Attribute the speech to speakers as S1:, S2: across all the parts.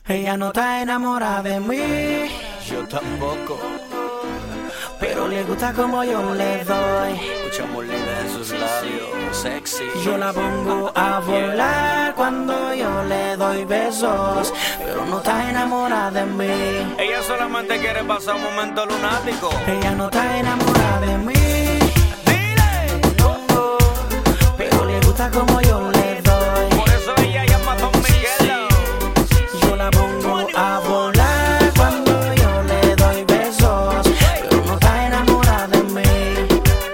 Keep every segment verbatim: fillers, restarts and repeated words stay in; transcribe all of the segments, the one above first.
S1: Ella no está enamorada de mí,
S2: Yo tampoco.
S1: pero le gusta como yo le doy.
S2: Escuchamos líneas de sus labios, sexy.
S1: Yo la pongo a volar cuando yo le doy besos, pero no está enamorada de mí.
S2: Ella solamente quiere pasar un momento lunático.
S1: Ella no está enamorada de mí,
S2: Dile.
S1: pero le gusta como yo le doy.
S2: Por eso ella llama a Don Miguel.
S1: Yo la pongo a volar cuando yo le doy besos, pero no está enamorada de mí.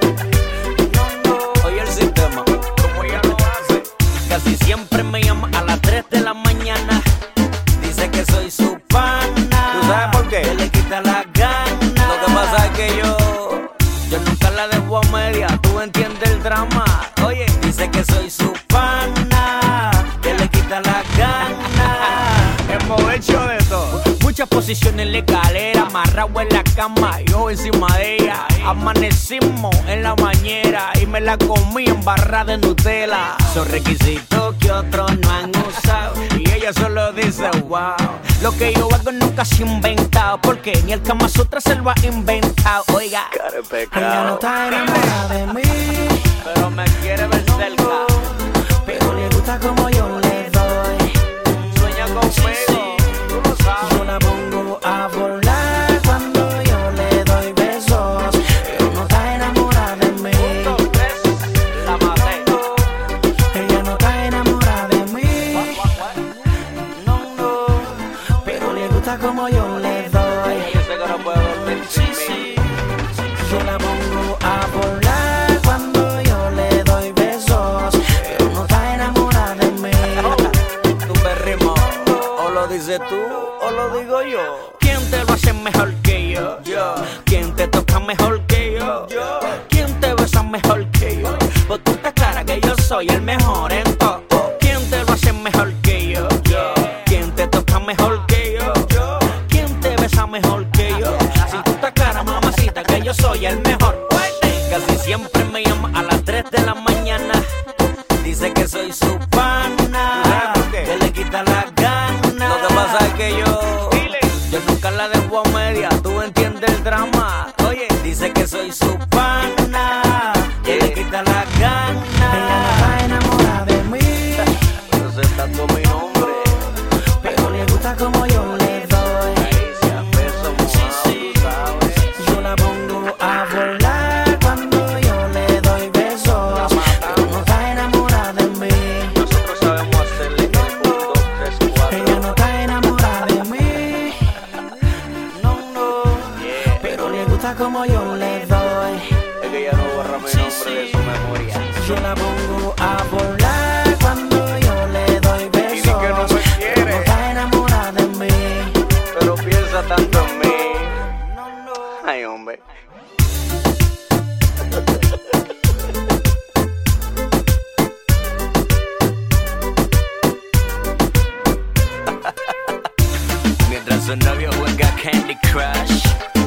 S2: Oye el sistema, como ella lo hace. Casi siempre me llama a las tres de la mañana. Dice que soy su pana. ¿Tú sabes por qué?
S1: Que le quita la gana.
S2: Lo que pasa es que yo, yo nunca la dejo a media. Tú entiendes el drama. Oye, dice que soy su pana.
S1: Que le quita la gana.
S2: Hemos hecho de todo. Muchas posiciones en la escalera, amarrado en la cama, yo encima de ella. Amanecimos en la bañera y me la comí en barra de Nutella. Son requisitos que otros no han usado y ella solo dice wow. Lo que yo hago nunca se ha inventado, porque ni el Kama Sutra se lo ha inventado. Oiga,
S1: Ella no está enamorada de mí,
S2: pero me quiere ver cerca.
S1: pero le gusta como yo le doy.
S2: Sueña conmigo, tú lo sabes.
S1: Yo la pongo a volar cuando yo le doy besos, pero no está enamorada de mí.
S2: La maté.
S1: Ella no está enamorada de mí,
S2: No, no.
S1: pero le gusta como yo le doy.
S2: Yo sé que no puedo dormir sin mí.
S1: Yo la pongo a volar cuando yo le doy besos, pero no está enamorada de mí.
S2: Tú me rimo, o lo dices tú, o lo digo yo. ¿Quién te lo hace mejor que yo? Yo. ¿Quién te toca mejor que yo? Yo. ¿Quién te besa mejor que yo? Pues tú estás clara que yo soy el mejor en todo. ¿Quién te lo hace mejor que yo? Yo. ¿Quién te toca mejor que yo? Yo. ¿Quién te besa mejor que yo? Si tú estás clara, mamacita, que yo soy el mejor. Casi siempre me llama a las tres de la mañana. Dice que soy su pana, que le quita la gana. Lo que pasa es que yo, yo nunca la dejo a media. Tú entiendes el drama. Oye, dice que soy su pana, que le quita la
S1: Ella no
S2: gana.
S1: está enamorada de mí,
S2: Entonces está con mi nombre.
S1: pero le gusta como yo le doy.
S2: Ahí se apeso, mojado, tú sabes.
S1: Yo la pongo a volar cuando yo le doy besos, pero no está enamorada de mí.
S2: Nosotros sabemos hacerle un, dos, tres, cuatro.
S1: Ella no está enamorada de mí,
S2: No, no. Yeah.
S1: pero le gusta como yo le doy.
S2: Es que ella no borra mi nombre de su memoria.
S1: Yo la pongo a volar cuando yo le doy
S2: di que no
S1: besos,
S2: me quiere.
S1: pero no está enamorada de mí.
S2: Pero piensa tanto en mí. Ay, hombre. Mientras su novio juega Candy Crush,